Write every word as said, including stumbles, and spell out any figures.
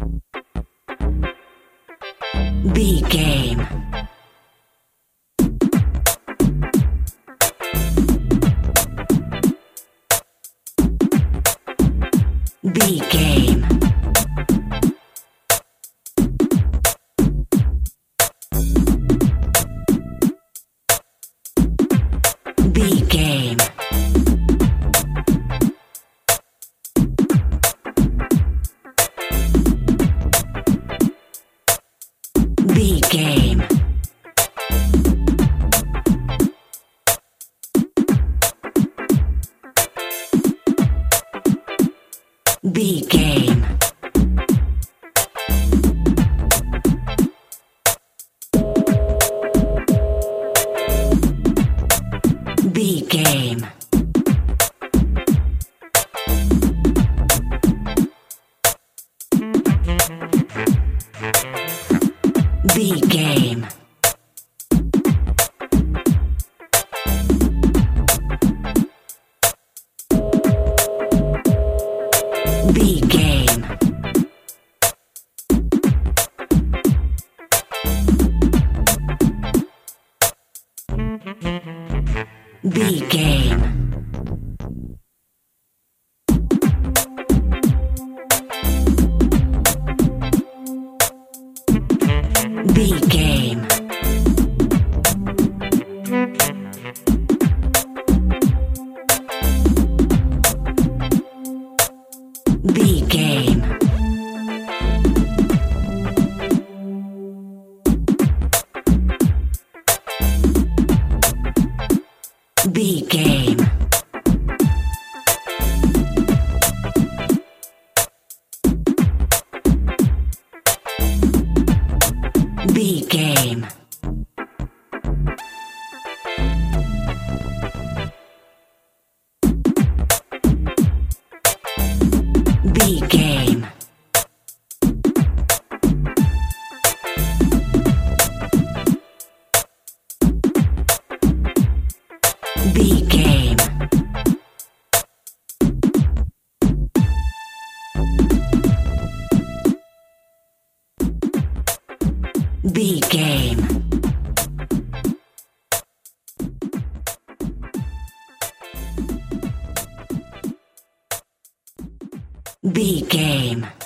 B game. B game. B game. B game. B game. B game. B game. B game. B game. B game. B game. B game. B game. B game. B game. B game. B game.